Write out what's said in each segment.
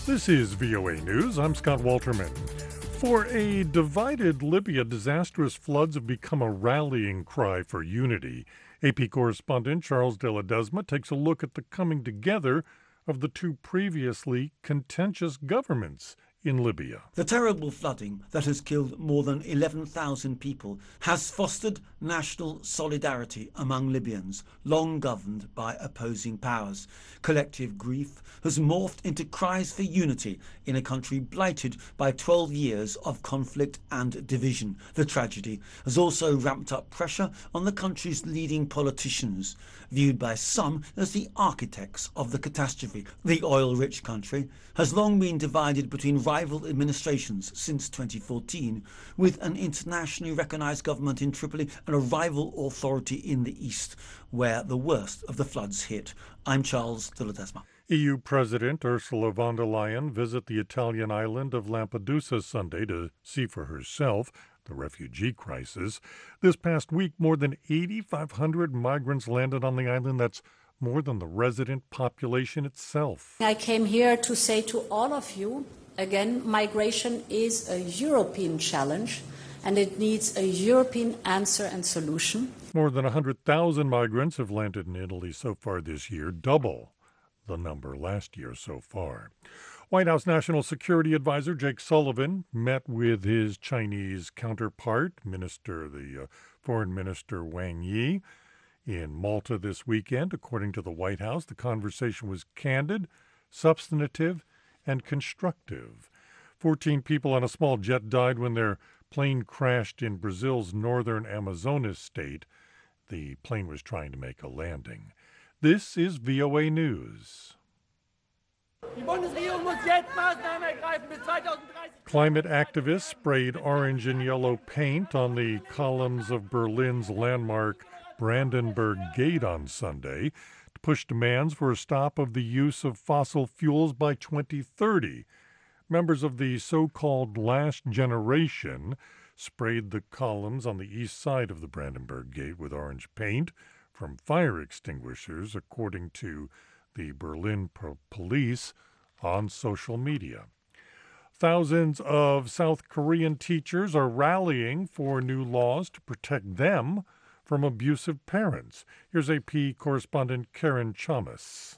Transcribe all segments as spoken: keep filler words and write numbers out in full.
This is V O A News. I'm Scott Walterman. For a divided Libya, disastrous floods have become a rallying cry for unity. A P correspondent Charles de Ledesma takes a look at the coming together of the two previously contentious governments in Libya. The terrible flooding that has killed more than eleven thousand people has fostered national solidarity among Libyans, long governed by opposing powers. Collective grief has morphed into cries for unity in a country blighted by twelve years of conflict and division. The tragedy has also ramped up pressure on the country's leading politicians, viewed by some as the architects of the catastrophe. The oil-rich country has long been divided between rival administrations since twenty fourteen, with an internationally recognised government in Tripoli and a rival authority in the east, where the worst of the floods hit. I'm Charles de Ledesma. E U President Ursula von der Leyen visited the Italian island of Lampedusa Sunday to see for herself the refugee crisis. This past week, more than eight thousand five hundred migrants landed on the island. That's more than the resident population itself. I came here to say to all of you, again, migration is a European challenge, and it needs a European answer and solution. More than one hundred thousand migrants have landed in Italy so far this year, double the number last year so far. White House National Security Advisor Jake Sullivan met with his Chinese counterpart, Minister, the uh, Foreign Minister Wang Yi, in Malta this weekend. According to the White House, the conversation was candid, substantive, and constructive. Fourteen people on a small jet died when their plane crashed in Brazil's northern Amazonas state. The plane was trying to make a landing. This is V O A News. Climate activists sprayed orange and yellow paint on the columns of Berlin's landmark Brandenburg Gate on Sunday to push demands for a stop of the use of fossil fuels by twenty thirty. Members of the so-called last generation sprayed the columns on the east side of the Brandenburg Gate with orange paint from fire extinguishers, according to the Berlin pro- police on social media. Thousands of South Korean teachers are rallying for new laws to protect them from abusive parents. Here's A P correspondent Karen Chamas.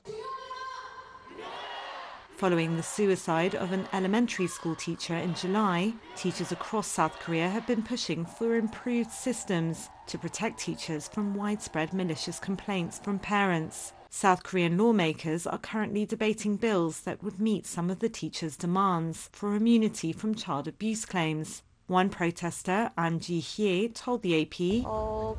Following the suicide of an elementary school teacher in July, teachers across South Korea have been pushing for improved systems to protect teachers from widespread malicious complaints from parents. South Korean lawmakers are currently debating bills that would meet some of the teachers' demands for immunity from child abuse claims. One protester, An Ji-hye, told the A P, I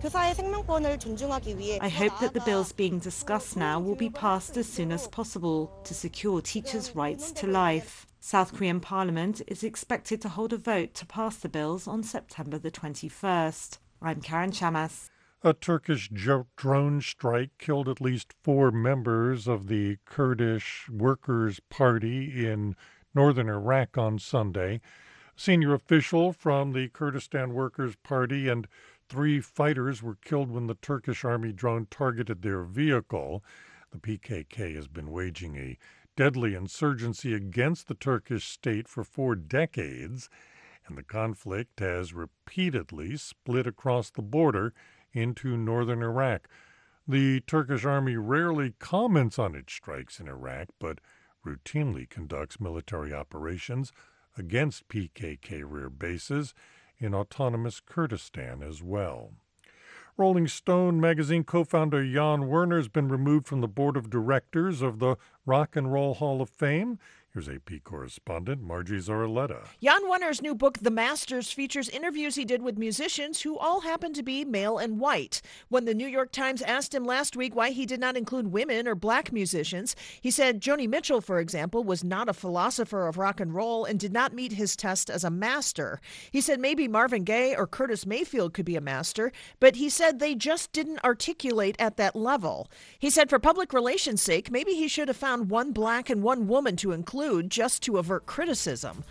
hope that the bills being discussed now will be passed as soon as possible to secure teachers' rights to life. South Korean Parliament is expected to hold a vote to pass the bills on September the twenty-first. I'm Karen Chamas. A Turkish drone strike killed at least four members of the Kurdish Workers' Party in northern Iraq on Sunday. Senior official from the Kurdistan Workers' Party and three fighters were killed when the Turkish army drone targeted their vehicle. The P K K has been waging a deadly insurgency against the Turkish state for four decades, and the conflict has repeatedly split across the border into northern Iraq. The Turkish army rarely comments on its strikes in Iraq, but routinely conducts military operations against P K K rear bases in autonomous Kurdistan as well. Rolling Stone magazine co-founder Jan Werner has been removed from the board of directors of the Rock and Roll Hall of Fame. Here's A P correspondent Margie Zaraletta. Jan Werner's new book, The Masters, features interviews he did with musicians who all happen to be male and white. When the New York Times asked him last week why he did not include women or black musicians, he said Joni Mitchell, for example, was not a philosopher of rock and roll and did not meet his test as a master. He said maybe Marvin Gaye or Curtis Mayfield could be a master, but he said they just didn't articulate at that level. He said for public relations' sake, maybe he should have found one black and one woman to include, just to avert criticism.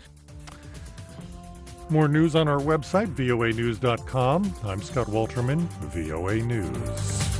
More news on our website, V O A news dot com. I'm Scott Walterman, V O A News.